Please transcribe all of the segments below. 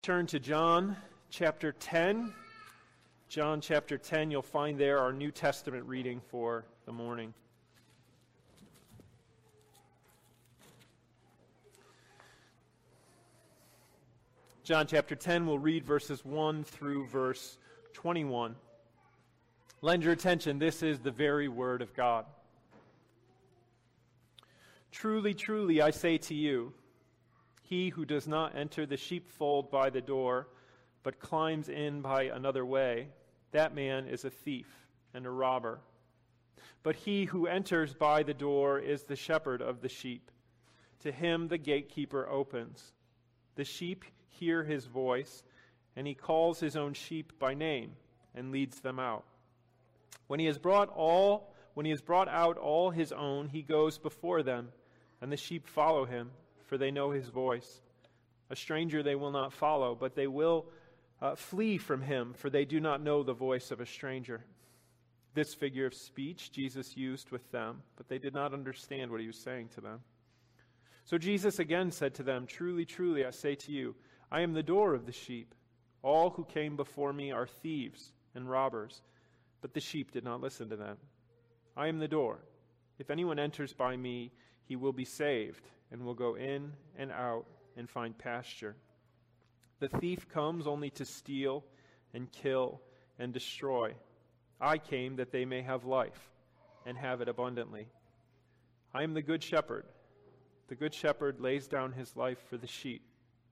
Turn to John chapter 10. John chapter 10, you'll find there our New Testament reading for the morning. John chapter 10, we'll read verses 1 through verse 21. Lend your attention, this is the very word of God. Truly, truly, I say to you, he who does not enter the sheepfold by the door, but climbs in by another way, that man is a thief and a robber. But he who enters by the door is the shepherd of the sheep. To him the gatekeeper opens. The sheep hear his voice, and he calls his own sheep by name and leads them out. When he has brought out all his own, he goes before them, and the sheep follow him, for they know his voice. A stranger they will not follow, but they will flee from him, for they do not know the voice of a stranger. This figure of speech Jesus used with them, but they did not understand what he was saying to them. So Jesus again said to them, Truly, truly, I say to you, I am the door of the sheep. All who came before me are thieves and robbers, but the sheep did not listen to them. I am the door. If anyone enters by me, he will be saved, and will go in and out and find pasture. The thief comes only to steal and kill and destroy. I came that they may have life and have it abundantly. I am the good shepherd. The good shepherd lays down his life for the sheep.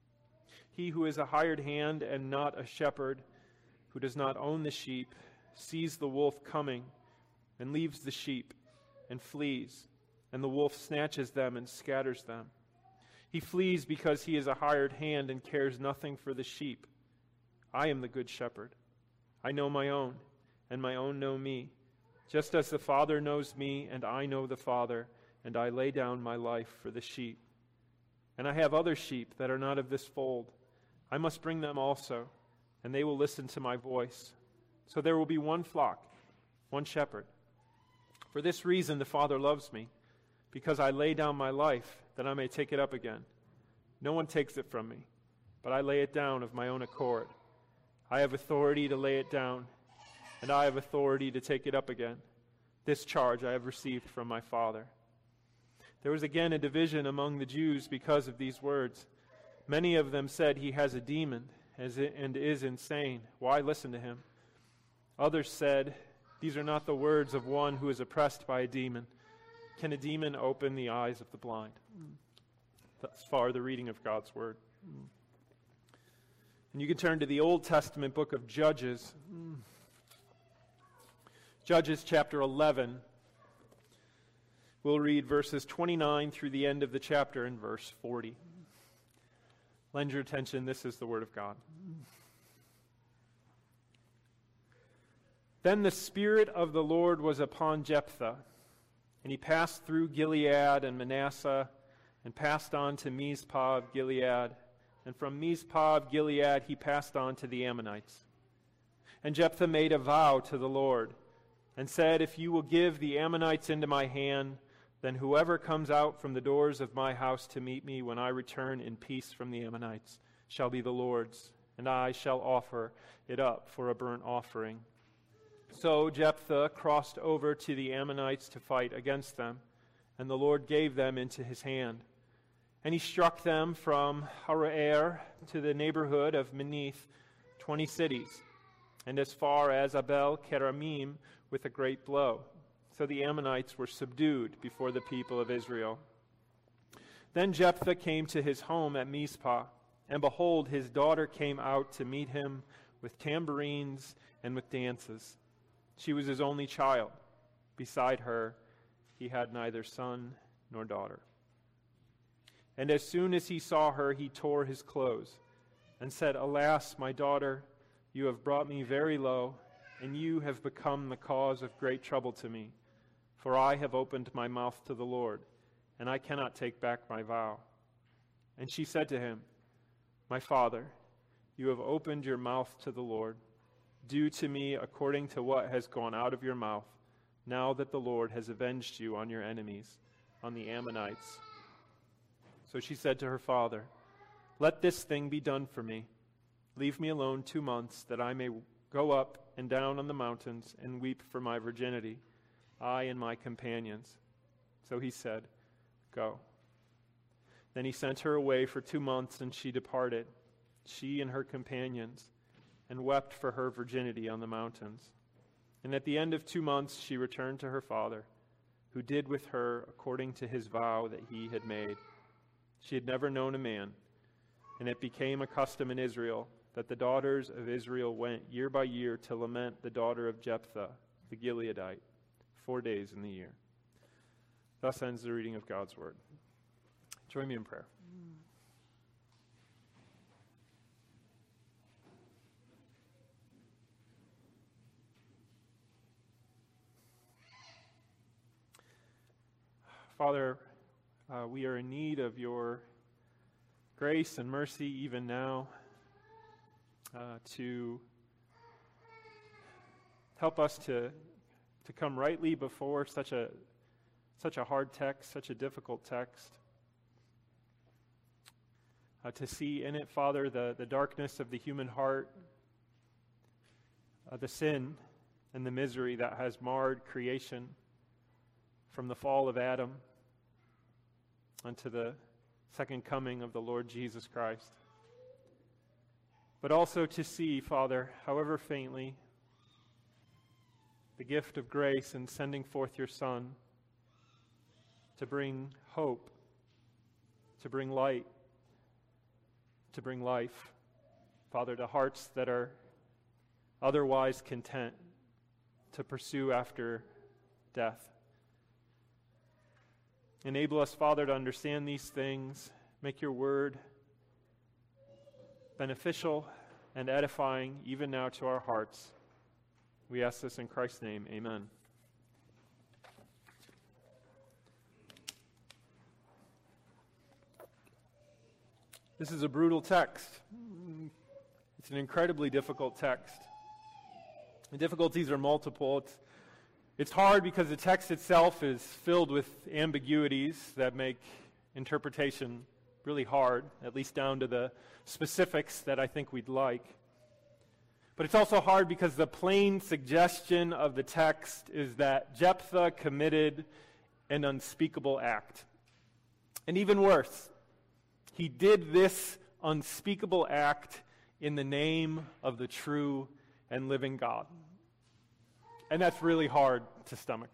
He who is a hired hand and not a shepherd, who does not own the sheep, sees the wolf coming and leaves the sheep and flees. And the wolf snatches them and scatters them. He flees because he is a hired hand and cares nothing for the sheep. I am the good shepherd. I know my own, and my own know me. Just as the Father knows me, and I know the Father, and I lay down my life for the sheep. And I have other sheep that are not of this fold. I must bring them also, and they will listen to my voice. So there will be one flock, one shepherd. For this reason the Father loves me, because I lay down my life, that I may take it up again. No one takes it from me, but I lay it down of my own accord. I have authority to lay it down, and I have authority to take it up again. This charge I have received from my Father. There was again a division among the Jews because of these words. Many of them said, He has a demon and is insane. Why listen to him? Others said, These are not the words of one who is oppressed by a demon. Can a demon open the eyes of the blind? Thus far, the reading of God's Word. And you can turn to the Old Testament book of Judges. Judges chapter 11. We'll read verses 29 through the end of the chapter in verse 40. Lend your attention, this is the Word of God. Then the Spirit of the Lord was upon Jephthah, and he passed through Gilead and Manasseh, and passed on to Mizpah of Gilead. And from Mizpah of Gilead he passed on to the Ammonites. And Jephthah made a vow to the Lord, and said, If you will give the Ammonites into my hand, then whoever comes out from the doors of my house to meet me when I return in peace from the Ammonites shall be the Lord's, and I shall offer it up for a burnt offering. So Jephthah crossed over to the Ammonites to fight against them, and the Lord gave them into his hand. And he struck them from Aroer to the neighborhood of Minnith, 20 cities, and as far as Abel Keramim with a great blow. So the Ammonites were subdued before the people of Israel. Then Jephthah came to his home at Mizpah, and behold, his daughter came out to meet him with tambourines and with dances. She was his only child. Beside her, he had neither son nor daughter. And as soon as he saw her, he tore his clothes and said, Alas, my daughter, you have brought me very low, and you have become the cause of great trouble to me. For I have opened my mouth to the Lord, and I cannot take back my vow. And she said to him, My father, you have opened your mouth to the Lord. Do to me according to what has gone out of your mouth, now that the Lord has avenged you on your enemies, on the Ammonites. So she said to her father, Let this thing be done for me. Leave me alone 2 months, that I may go up and down on the mountains and weep for my virginity, I and my companions. So he said, Go. Then he sent her away for 2 months, and she departed, she and her companions, and wept for her virginity on the mountains. And at the end of 2 months she returned to her father, who did with her according to his vow that he had made. She had never known a man, and it became a custom in Israel that the daughters of Israel went year by year to lament the daughter of Jephthah, the Gileadite, 4 days in the year. Thus ends the reading of God's word. Join me in prayer. Father, we are in need of your grace and mercy even now to help us to come rightly before such a hard text, such a difficult text. To see in it, Father, the darkness of the human heart, the sin and the misery that has marred creation from the fall of Adam unto the second coming of the Lord Jesus Christ. But also to see, Father, however faintly, the gift of grace in sending forth your Son to bring hope, to bring light, to bring life, Father, to hearts that are otherwise content to pursue after death. Enable us, Father, to understand these things. Make your word beneficial and edifying even now to our hearts. We ask this in Christ's name. Amen. This is a brutal text. It's an incredibly difficult text. The difficulties are multiple. It's hard because the text itself is filled with ambiguities that make interpretation really hard, at least down to the specifics that I think we'd like. But it's also hard because the plain suggestion of the text is that Jephthah committed an unspeakable act. And even worse, he did this unspeakable act in the name of the true and living God. And that's really hard to stomach.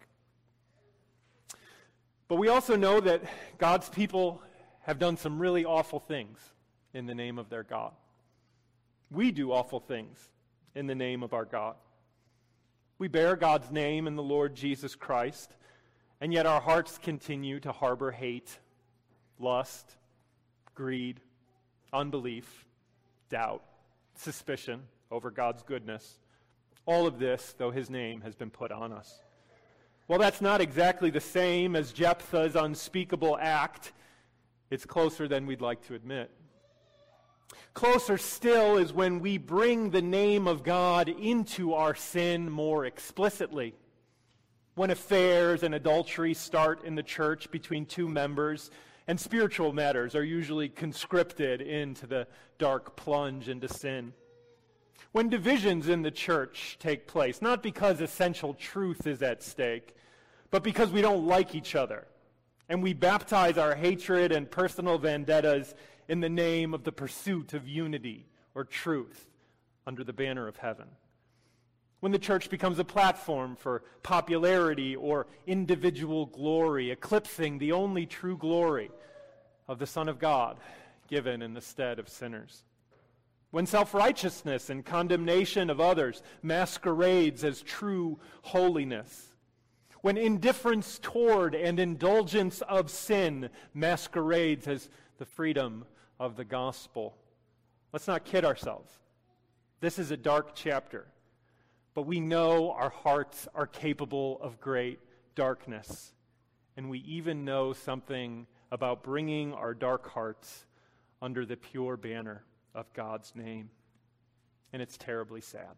But we also know that God's people have done some really awful things in the name of their God. We do awful things in the name of our God. We bear God's name in the Lord Jesus Christ, and yet our hearts continue to harbor hate, lust, greed, unbelief, doubt, suspicion over God's goodness. All of this, though his name has been put on us. Well, that's not exactly the same as Jephthah's unspeakable act. It's closer than we'd like to admit. Closer still is when we bring the name of God into our sin more explicitly. When affairs and adultery start in the church between two members, and spiritual matters are usually conscripted into the dark plunge into sin. When divisions in the church take place, not because essential truth is at stake, but because we don't like each other, and we baptize our hatred and personal vendettas in the name of the pursuit of unity or truth under the banner of heaven. When the church becomes a platform for popularity or individual glory, eclipsing the only true glory of the Son of God given in the stead of sinners. When self-righteousness and condemnation of others masquerades as true holiness. When indifference toward and indulgence of sin masquerades as the freedom of the gospel. Let's not kid ourselves. This is a dark chapter, but we know our hearts are capable of great darkness, and we even know something about bringing our dark hearts under the pure banner of God's name. And it's terribly sad.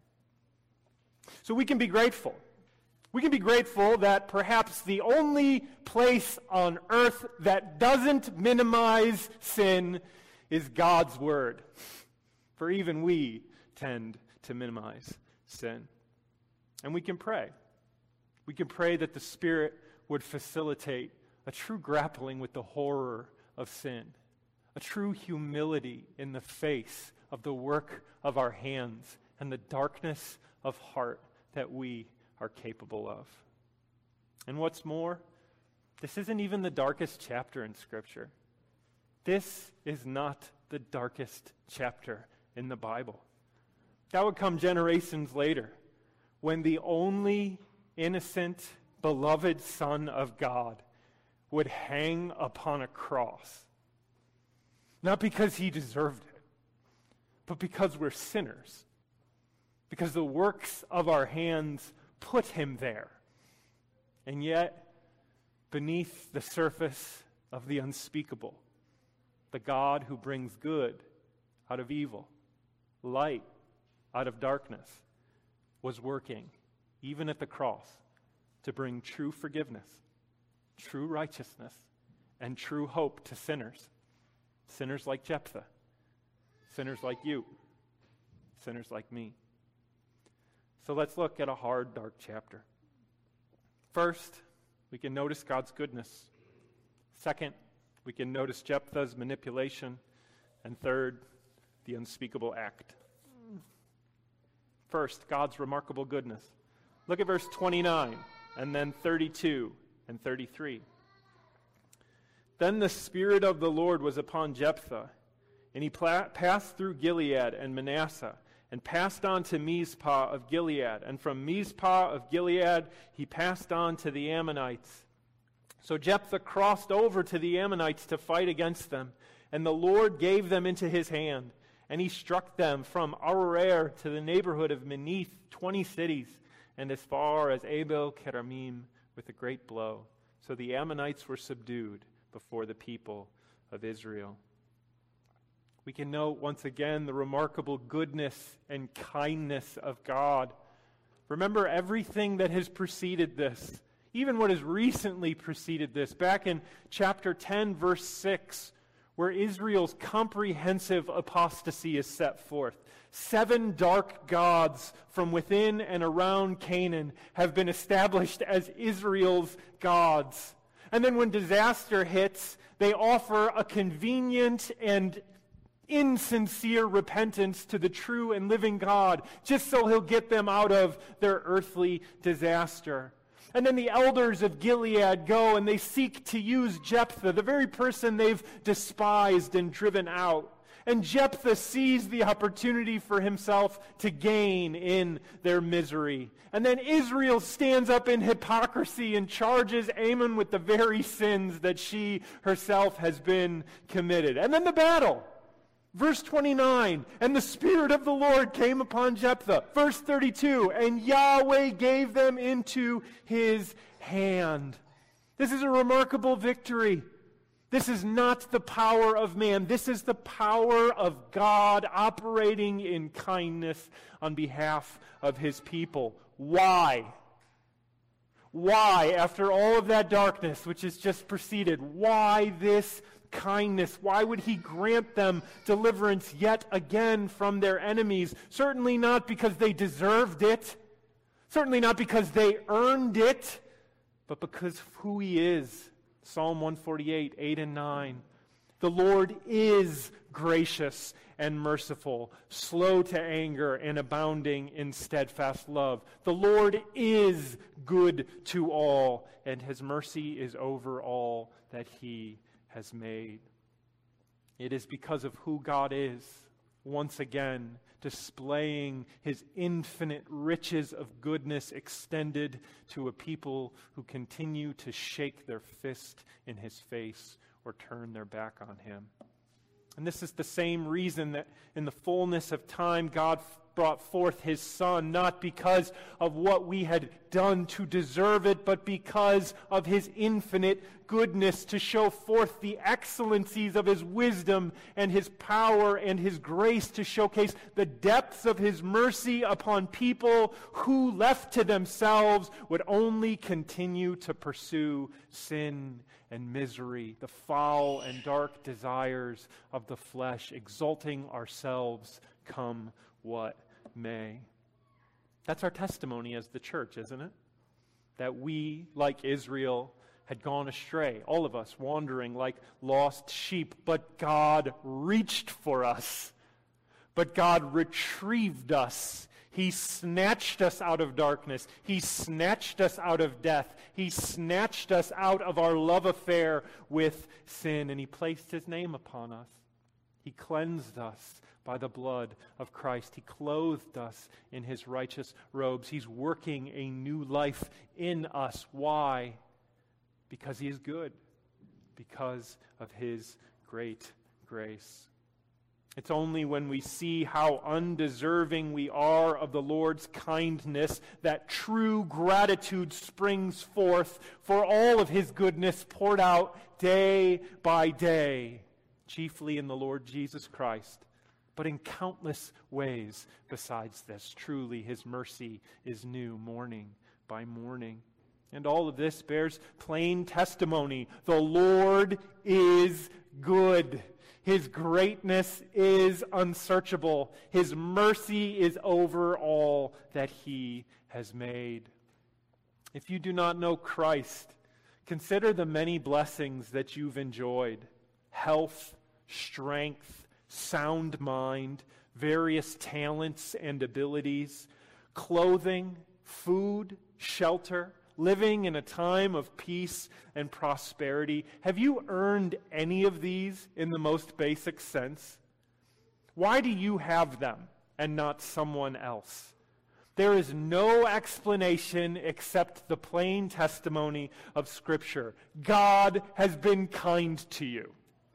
So we can be grateful. We can be grateful that perhaps the only place on earth that doesn't minimize sin is God's word. For even we tend to minimize sin. And we can pray. We can pray that the Spirit would facilitate a true grappling with the horror of sin, a true humility in the face of the work of our hands and the darkness of heart that we are capable of. And what's more, this isn't even the darkest chapter in Scripture. This is not the darkest chapter in the Bible. That would come generations later, when the only innocent, beloved Son of God would hang upon a cross. Not because he deserved it, but because we're sinners. Because the works of our hands put him there. And yet, beneath the surface of the unspeakable, the God who brings good out of evil, light out of darkness, was working, even at the cross, to bring true forgiveness, true righteousness, and true hope to sinners. Sinners like Jephthah, sinners like you, sinners like me. So let's look at a hard, dark chapter. First, we can notice God's goodness. Second, we can notice Jephthah's manipulation. And third, the unspeakable act. First, God's remarkable goodness. Look at verse 29, and then 32 and 33. Then the Spirit of the Lord was upon Jephthah, and he passed through Gilead and Manasseh, and passed on to Mizpah of Gilead. And from Mizpah of Gilead, he passed on to the Ammonites. So Jephthah crossed over to the Ammonites to fight against them, and the Lord gave them into his hand. And he struck them from Aroer to the neighborhood of Meneth, 20 cities, and as far as Abel Keramim with a great blow. So the Ammonites were subdued before the people of Israel. We can note once again the remarkable goodness and kindness of God. Remember everything that has preceded this, even what has recently preceded this. Back in chapter 10, verse 6, where Israel's comprehensive apostasy is set forth. 7 dark gods from within and around Canaan have been established as Israel's gods. And then when disaster hits, they offer a convenient and insincere repentance to the true and living God, just so he'll get them out of their earthly disaster. And then the elders of Gilead go and they seek to use Jephthah, the very person they've despised and driven out. And Jephthah sees the opportunity for himself to gain in their misery. And then Israel stands up in hypocrisy and charges Ammon with the very sins that she herself has been committed. And then the battle. Verse 29, and the Spirit of the Lord came upon Jephthah. Verse 32, and Yahweh gave them into his hand. This is a remarkable victory. This is not the power of man. This is the power of God operating in kindness on behalf of his people. Why? Why, after all of that darkness which has just preceded, why this kindness? Why would he grant them deliverance yet again from their enemies? Certainly not because they deserved it. Certainly not because they earned it, but because of who he is. Psalm 148, 8 and 9. The Lord is gracious and merciful, slow to anger and abounding in steadfast love. The Lord is good to all, and his mercy is over all that he has made. It is because of who God is, once again, displaying his infinite riches of goodness extended to a people who continue to shake their fist in his face or turn their back on him. And this is the same reason that in the fullness of time God brought forth his Son, not because of what we had done to deserve it, but because of his infinite goodness, to show forth the excellencies of his wisdom and his power and his grace, to showcase the depths of his mercy upon people who, left to themselves, would only continue to pursue sin and misery, the foul and dark desires of the flesh, exalting ourselves come what may. That's our testimony as the church, isn't it? That we, like Israel, had gone astray, all of us wandering like lost sheep, but God reached for us. But God retrieved us. He snatched us out of darkness. He snatched us out of death. He snatched us out of our love affair with sin, and He placed His name upon us. He cleansed us by the blood of Christ. He clothed us in His righteous robes. He's working a new life in us. Why? Because He is good. Because of His great grace. It's only when we see how undeserving we are of the Lord's kindness that true gratitude springs forth for all of His goodness poured out day by day, chiefly in the Lord Jesus Christ, but in countless ways besides this. Truly, His mercy is new morning by morning. And all of this bears plain testimony. The Lord is good. His greatness is unsearchable. His mercy is over all that He has made. If you do not know Christ, consider the many blessings that you've enjoyed. Health, strength, sound mind, various talents and abilities, clothing, food, shelter, living in a time of peace and prosperity. Have you earned any of these in the most basic sense? Why do you have them and not someone else? There is no explanation except the plain testimony of Scripture. God has been kind to you.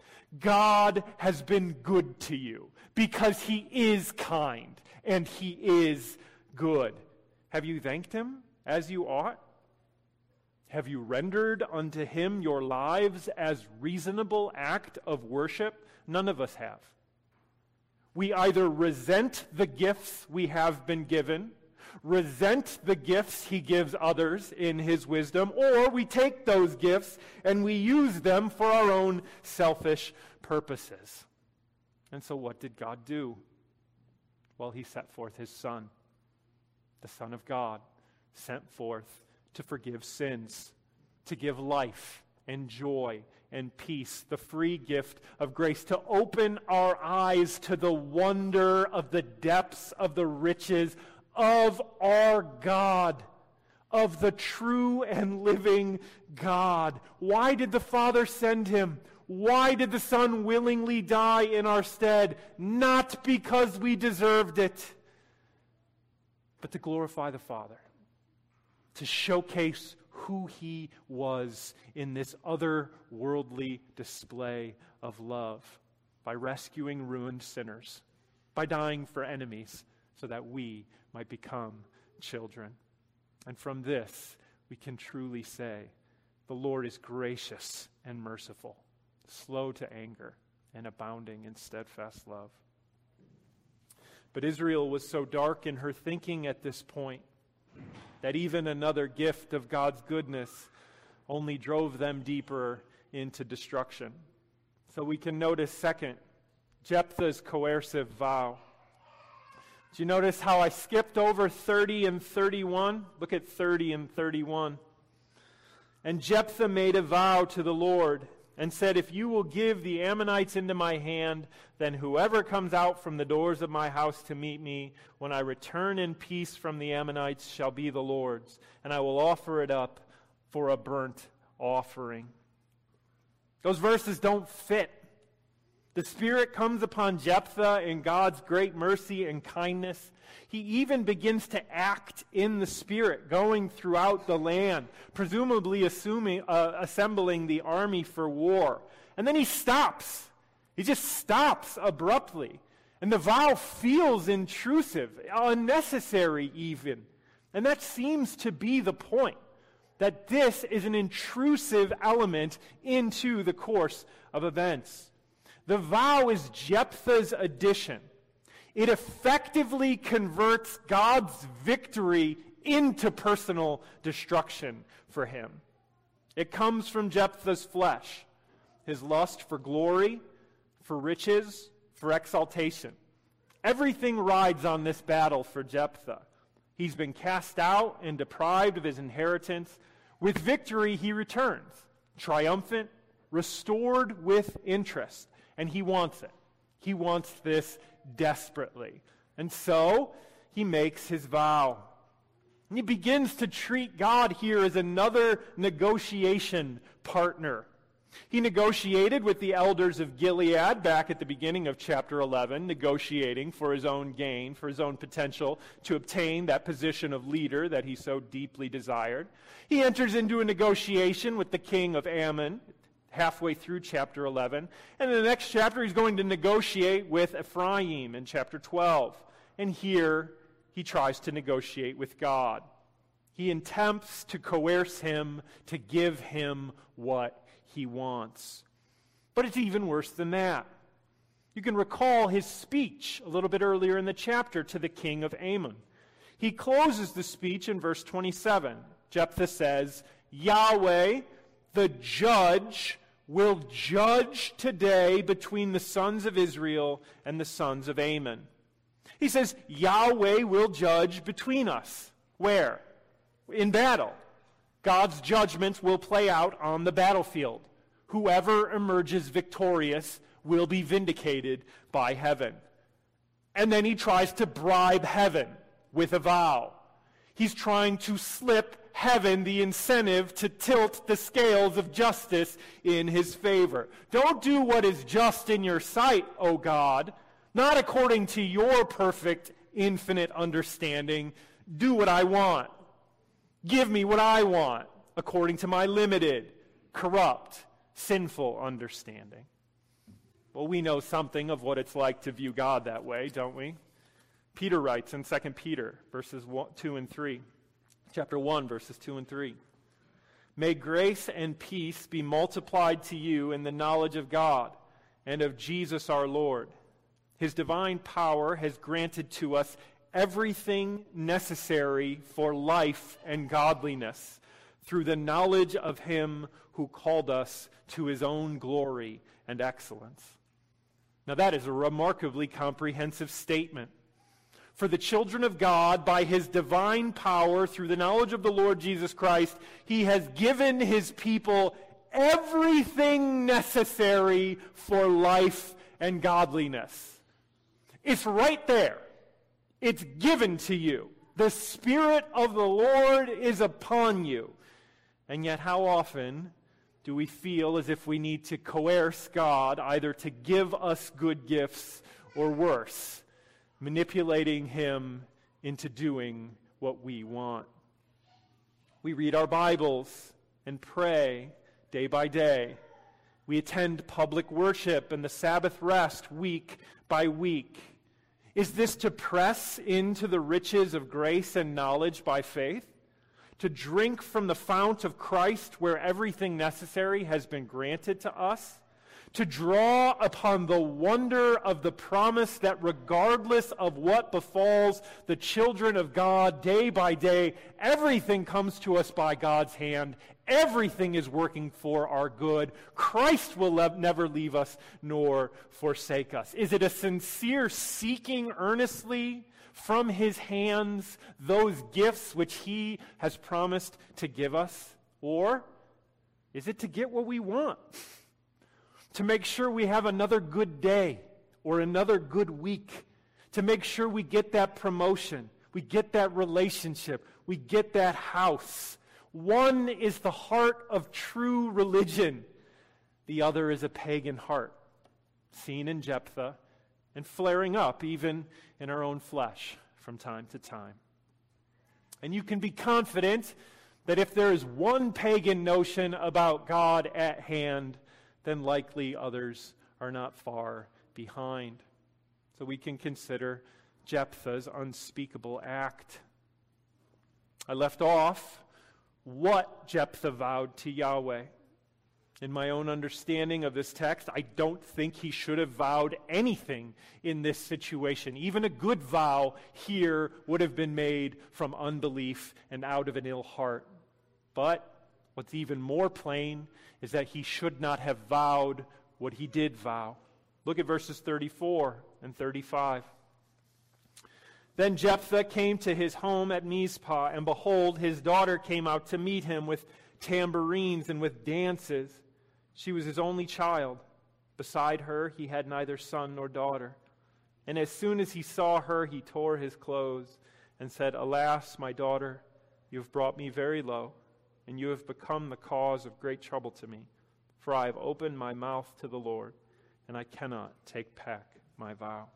God has been good to you because He is kind and He is good. Have you thanked Him as you ought? Have you rendered unto Him your lives as reasonable act of worship? None of us have. We either resent the gifts we have been given, resent the gifts He gives others in His wisdom, or we take those gifts and we use them for our own selfish purposes. And so what did God do? Well, He set forth His Son, the Son of God, sent forth to forgive sins, to give life and joy and peace, the free gift of grace, to open our eyes to the wonder of the depths of the riches of our God, of the true and living God. Why did the Father send Him? Why did the Son willingly die in our stead? Not because we deserved it, but to glorify the Father, to showcase who He was in this otherworldly display of love, by rescuing ruined sinners, by dying for enemies, so that we might become children. And from this, we can truly say, the Lord is gracious and merciful, slow to anger, and abounding in steadfast love. But Israel was so dark in her thinking at this point that even another gift of God's goodness only drove them deeper into destruction. So we can notice, second, Jephthah's coercive vow. Do you notice how I skipped over 30 and 31? Look at 30 and 31. And Jephthah made a vow to the Lord and said, if you will give the Ammonites into my hand, then whoever comes out from the doors of my house to meet me, when I return in peace from the Ammonites, shall be the Lord's, and I will offer it up for a burnt offering. Those verses don't fit. The Spirit comes upon Jephthah in God's great mercy and kindness. He even begins to act in the Spirit, going throughout the land, presumably assembling the army for war. And then he stops. He just stops abruptly. And the vow feels intrusive, unnecessary even. And that seems to be the point, that this is an intrusive element into the course of events. The vow is Jephthah's addition. It effectively converts God's victory into personal destruction for him. It comes from Jephthah's flesh, his lust for glory, for riches, for exaltation. Everything rides on this battle for Jephthah. He's been cast out and deprived of his inheritance. With victory, he returns, triumphant, restored with interest. And he wants it. He wants this desperately. And so, he makes his vow. And he begins to treat God here as another negotiation partner. He negotiated with the elders of Gilead back at the beginning of chapter 11, negotiating for his own gain, for his own potential to obtain that position of leader that he so deeply desired. He enters into a negotiation with the king of Ammon halfway through chapter 11. And in the next chapter, he's going to negotiate with Ephraim in chapter 12. And here, he tries to negotiate with God. He attempts to coerce him to give him what he wants. But it's even worse than that. You can recall his speech a little bit earlier in the chapter to the king of Ammon. He closes the speech in verse 27. Jephthah says, Yahweh, the judge, will judge today between the sons of Israel and the sons of Ammon. He says, Yahweh will judge between us. Where? In battle. God's judgments will play out on the battlefield. Whoever emerges victorious will be vindicated by heaven. And then he tries to bribe heaven with a vow. He's trying to slip heaven the incentive to tilt the scales of justice in his favor. Don't do what is just in your sight, O God, not according to your perfect, infinite understanding. Do what I want. Give me what I want, according to my limited, corrupt, sinful understanding. Well, we know something of what it's like to view God that way, don't we? Peter writes in 2 Peter, verses 2 and 3. Chapter 1, verses 2 and 3. May grace and peace be multiplied to you in the knowledge of God and of Jesus our Lord. His divine power has granted to us everything necessary for life and godliness through the knowledge of him who called us to his own glory and excellence. Now that is a remarkably comprehensive statement. For the children of God, by his divine power, through the knowledge of the Lord Jesus Christ, he has given his people everything necessary for life and godliness. It's right there. It's given to you. The Spirit of the Lord is upon you. And yet how often do we feel as if we need to coerce God either to give us good gifts or worse, manipulating him into doing what we want? We read our Bibles and pray day by day. We attend public worship and the Sabbath rest week by week. Is this to press into the riches of grace and knowledge by faith? To drink from the fount of Christ where everything necessary has been granted to us? To draw upon the wonder of the promise that regardless of what befalls the children of God day by day, everything comes to us by God's hand. Everything is working for our good. Christ will never leave us nor forsake us. Is it a sincere seeking earnestly from his hands those gifts which he has promised to give us? Or is it to get what we want? To make sure we have another good day or another good week? To make sure we get that promotion, we get that relationship, we get that house? One is the heart of true religion. The other is a pagan heart, seen in Jephthah and flaring up even in our own flesh from time to time. And you can be confident that if there is one pagan notion about God at hand, then likely others are not far behind. So we can consider Jephthah's unspeakable act. I left off what Jephthah vowed to Yahweh. In my own understanding of this text, I don't think he should have vowed anything in this situation. Even a good vow here would have been made from unbelief and out of an ill heart. But what's even more plain is that he should not have vowed what he did vow. Look at verses 34 and 35. Then Jephthah came to his home at Mizpah, and behold, his daughter came out to meet him with tambourines and with dances. She was his only child. Beside her he had neither son nor daughter. And as soon as he saw her, he tore his clothes and said, Alas, my daughter, you have brought me very low, and you have become the cause of great trouble to me. For I have opened my mouth to the Lord, and I cannot take back my vow.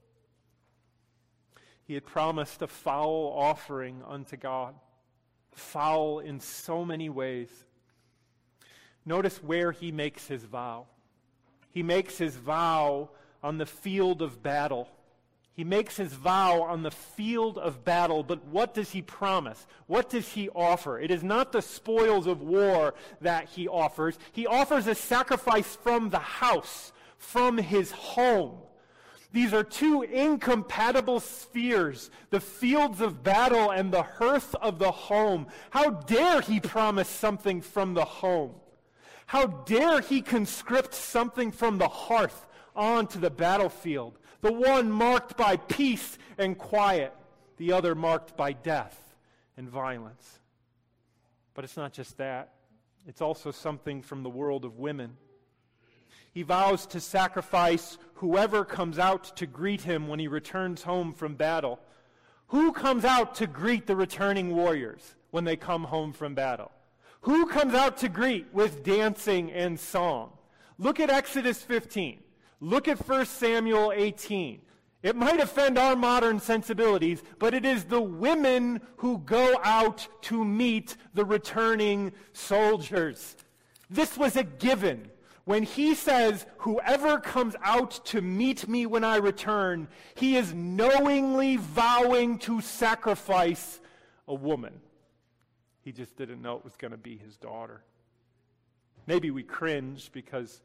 He had promised a foul offering unto God. Foul in so many ways. Notice where he makes his vow. He makes his vow on the field of battle. He makes his vow on the field of battle, but what does he promise? What does he offer? It is not the spoils of war that he offers. He offers a sacrifice from the house, from his home. These are two incompatible spheres, the fields of battle and the hearth of the home. How dare he promise something from the home? How dare he conscript something from the hearth onto the battlefield? The one marked by peace and quiet, the other marked by death and violence. But it's not just that. It's also something from the world of women. He vows to sacrifice whoever comes out to greet him when he returns home from battle. Who comes out to greet the returning warriors when they come home from battle? Who comes out to greet with dancing and song? Look at Exodus 15. Look at 1 Samuel 18. It might offend our modern sensibilities, but it is the women who go out to meet the returning soldiers. This was a given. When he says, whoever comes out to meet me when I return, he is knowingly vowing to sacrifice a woman. He just didn't know it was going to be his daughter. Maybe we cringe because,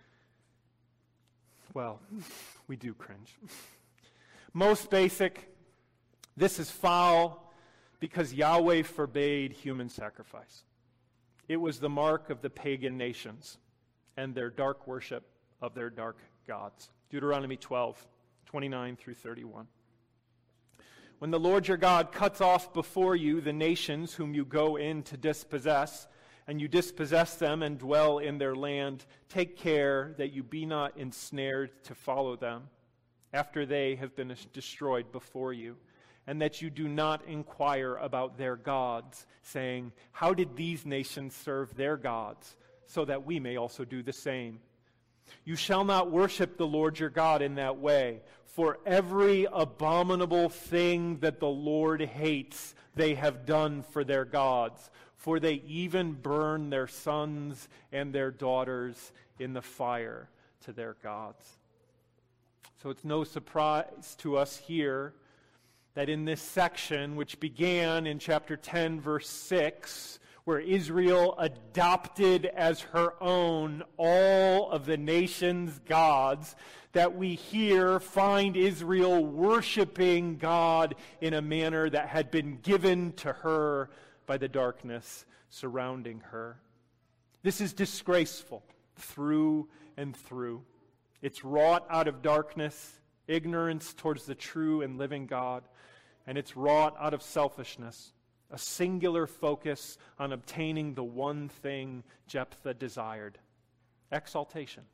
well, we do cringe. Most basic, this is foul because Yahweh forbade human sacrifice. It was the mark of the pagan nations and their dark worship of their dark gods. Deuteronomy 12, 29 through 31. When the Lord your God cuts off before you the nations whom you go in to dispossess, and you dispossess them and dwell in their land, take care that you be not ensnared to follow them after they have been destroyed before you, and that you do not inquire about their gods, saying, how did these nations serve their gods, so that we may also do the same. You shall not worship the Lord your God in that way, for every abominable thing that the Lord hates they have done for their gods, for they even burn their sons and their daughters in the fire to their gods. So it's no surprise to us here that in this section, which began in chapter 10, verse 6, where Israel adopted as her own all of the nation's gods, that we here find Israel worshiping God in a manner that had been given to her by the darkness surrounding her. This is disgraceful through and through. It's wrought out of darkness, ignorance towards the true and living God, and it's wrought out of selfishness, a singular focus on obtaining the one thing Jephthah desired: exaltation.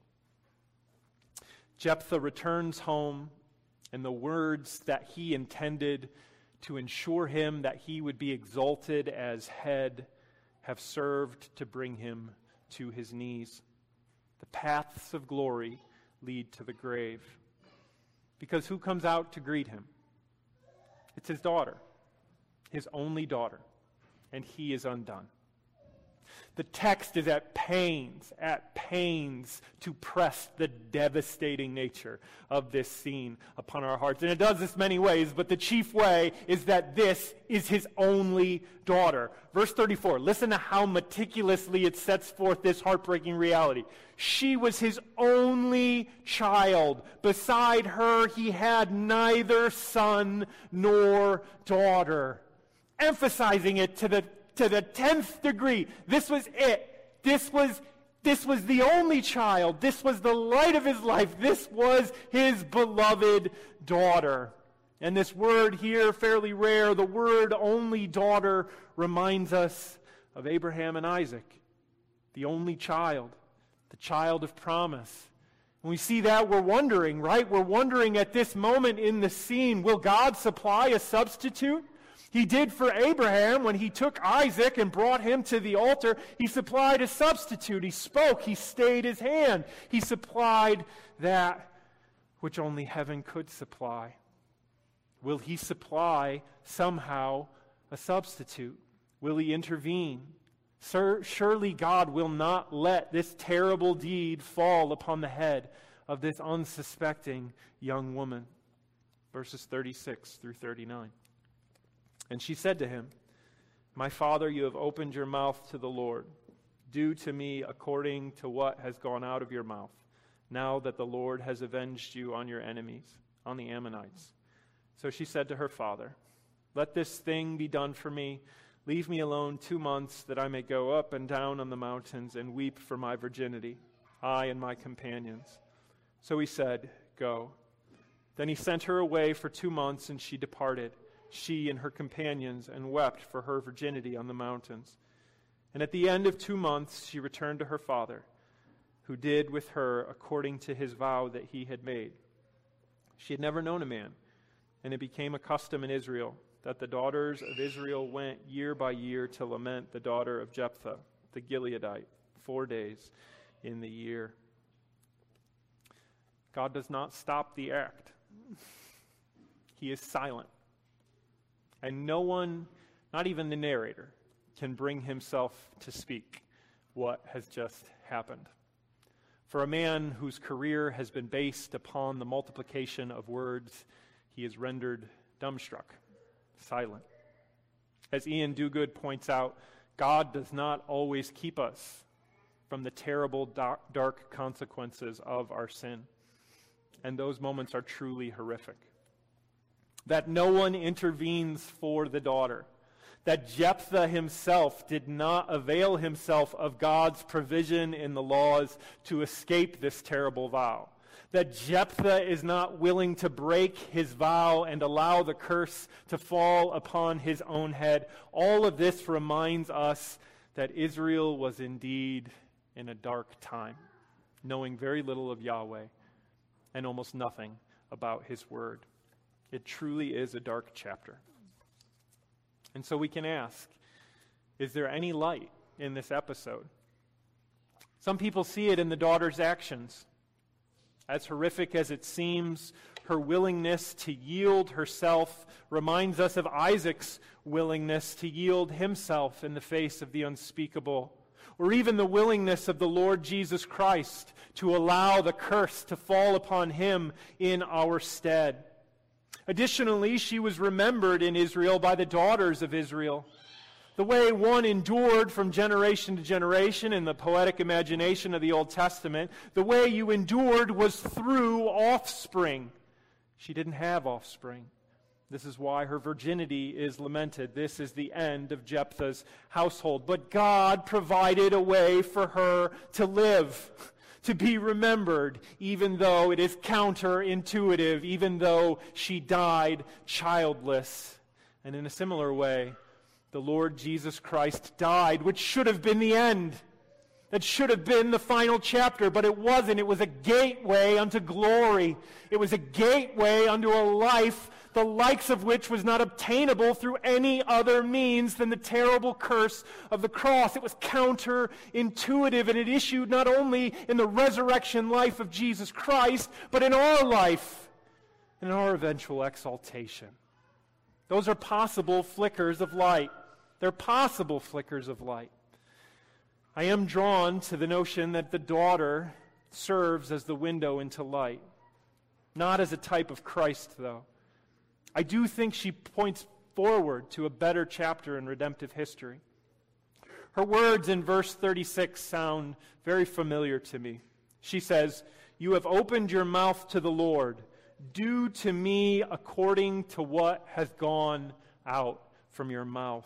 Jephthah returns home, and the words that he intended to ensure him that he would be exalted as head have served to bring him to his knees. The paths of glory lead to the grave. Because who comes out to greet him? It's his daughter. His only daughter, and he is undone. The text is at pains to press the devastating nature of this scene upon our hearts. And it does this many ways, but the chief way is that this is his only daughter. Verse 34, listen to how meticulously it sets forth this heartbreaking reality. She was his only child. Beside her, he had neither son nor daughter. Emphasizing it to the 10th degree. This was it. This was the only child. This was the light of his life. This was his beloved daughter. And this word here, fairly rare, the word only daughter, reminds us of Abraham and Isaac, the only child, the child of promise. When we see that, we're wondering, right? We're wondering at this moment in the scene, will God supply a substitute? He did for Abraham when he took Isaac and brought him to the altar. He supplied a substitute. He spoke. He stayed his hand. He supplied that which only heaven could supply. Will he supply somehow a substitute? Will he intervene? Surely God will not let this terrible deed fall upon the head of this unsuspecting young woman. Verses 36 through 39. And she said to him, "My father, you have opened your mouth to the Lord. Do to me according to what has gone out of your mouth, now that the Lord has avenged you on your enemies, on the Ammonites." So she said to her father, "Let this thing be done for me. Leave me alone 2 months, that I may go up and down on the mountains and weep for my virginity, I and my companions." So he said, "Go." Then he sent her away for 2 months, and she departed, she and her companions, and wept for her virginity on the mountains. And at the end of 2 months she returned to her father, who did with her according to his vow that he had made. She had never known a man, and it became a custom in Israel that the daughters of Israel went year by year to lament the daughter of Jephthah, the Gileadite, 4 days in the year. God does not stop the act. He is silent. And no one, not even the narrator, can bring himself to speak what has just happened. For a man whose career has been based upon the multiplication of words, he is rendered dumbstruck, silent. As Ian Duguid points out, God does not always keep us from the terrible, dark consequences of our sin. And those moments are truly horrific. That no one intervenes for the daughter. That Jephthah himself did not avail himself of God's provision in the laws to escape this terrible vow. That Jephthah is not willing to break his vow and allow the curse to fall upon his own head. All of this reminds us that Israel was indeed in a dark time, knowing very little of Yahweh and almost nothing about his word. It truly is a dark chapter. And so we can ask, is there any light in this episode? Some people see it in the daughter's actions. As horrific as it seems, her willingness to yield herself reminds us of Isaac's willingness to yield himself in the face of the unspeakable, or even the willingness of the Lord Jesus Christ to allow the curse to fall upon him in our stead. Additionally, she was remembered in Israel by the daughters of Israel. The way one endured from generation to generation in the poetic imagination of the Old Testament, the way you endured was through offspring. She didn't have offspring. This is why her virginity is lamented. This is the end of Jephthah's household. But God provided a way for her to live, to be remembered, even though it is counterintuitive, even though she died childless. And in a similar way, the Lord Jesus Christ died, which should have been the end. That should have been the final chapter, but it wasn't. It was a gateway unto glory. It was a gateway unto a life, the likes of which was not obtainable through any other means than the terrible curse of the cross. It was counterintuitive, and it issued not only in the resurrection life of Jesus Christ, but in our life, and in our eventual exaltation. Those are possible flickers of light. They're possible flickers of light. I am drawn to the notion that the daughter serves as the window into light. Not as a type of Christ, though. I do think she points forward to a better chapter in redemptive history. Her words in verse 36 sound very familiar to me. She says, "You have opened your mouth to the Lord. Do to me according to what has gone out from your mouth."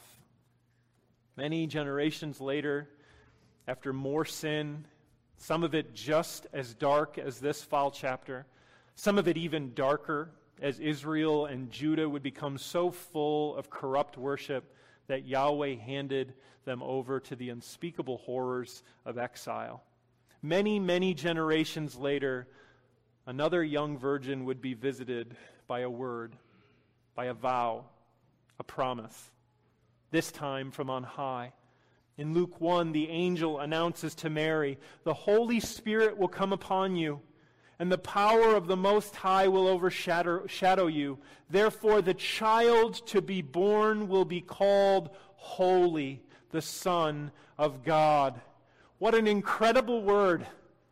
Many generations later, after more sin, some of it just as dark as this foul chapter, some of it even darker, as Israel and Judah would become so full of corrupt worship that Yahweh handed them over to the unspeakable horrors of exile. Many, many generations later, another young virgin would be visited by a word, by a vow, a promise, this time from on high. In Luke 1, the angel announces to Mary, "The Holy Spirit will come upon you, and the power of the Most High will overshadow you. Therefore, the child to be born will be called Holy, the Son of God." What an incredible word!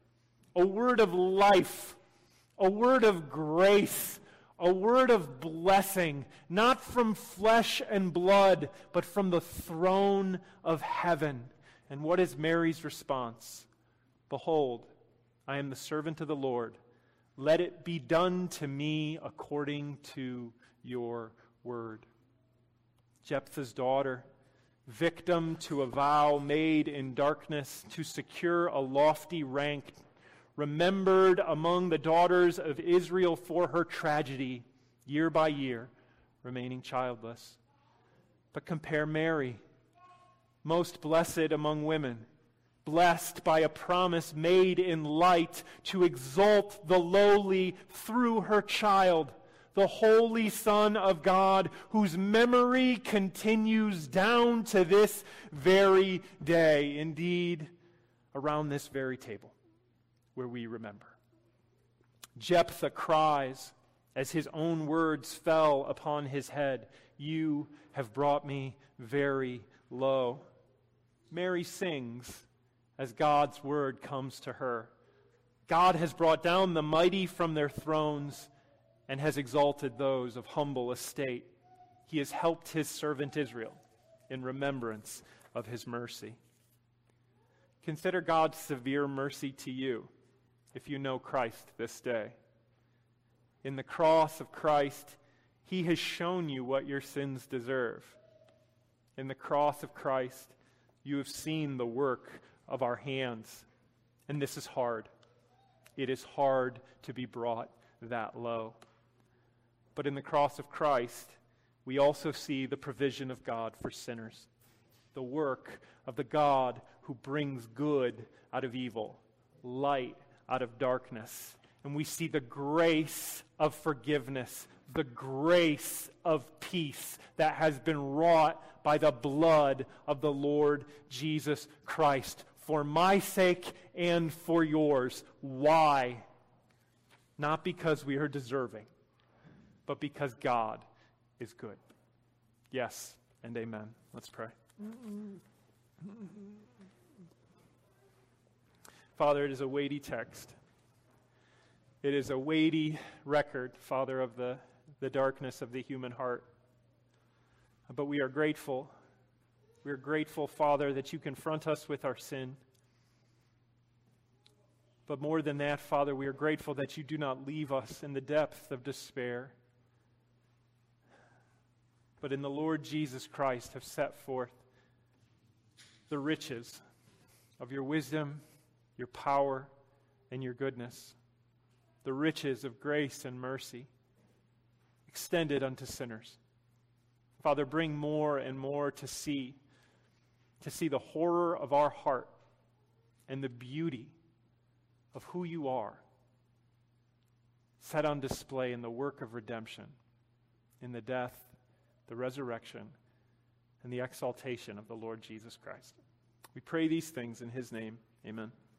A word of life, a word of grace, a word of blessing, not from flesh and blood, but from the throne of heaven. And what is Mary's response? "Behold, I am the servant of the Lord. Let it be done to me according to your word." Jephthah's daughter, victim to a vow made in darkness to secure a lofty rank, remembered among the daughters of Israel for her tragedy, year by year, remaining childless. But compare Mary, most blessed among women, blessed by a promise made in light to exalt the lowly through her child, the Holy Son of God, whose memory continues down to this very day, indeed, around this very table where we remember. Jephthah cries as his own words fell upon his head, "You have brought me very low." Mary sings as God's word comes to her. God has brought down the mighty from their thrones and has exalted those of humble estate. He has helped his servant Israel in remembrance of his mercy. Consider God's severe mercy to you if you know Christ this day. In the cross of Christ, he has shown you what your sins deserve. In the cross of Christ, you have seen the work of our hands. And this is hard. It is hard to be brought that low. But in the cross of Christ, we also see the provision of God for sinners, the work of the God who brings good out of evil, light out of darkness. And we see the grace of forgiveness, the grace of peace that has been wrought by the blood of the Lord Jesus Christ for my sake and for yours. Why? Not because we are deserving, but because God is good. Yes and amen. Let's pray. Father, it is a weighty text. It is a weighty record, Father, of the darkness of the human heart. But we are grateful. We are grateful, Father, that you confront us with our sin. But more than that, Father, we are grateful that you do not leave us in the depth of despair, but in the Lord Jesus Christ have set forth the riches of your wisdom, your power, and your goodness, the riches of grace and mercy extended unto sinners. Father, bring more and more to see the horror of our heart and the beauty of who you are set on display in the work of redemption, in the death, the resurrection, and the exaltation of the Lord Jesus Christ. We pray these things in his name. Amen.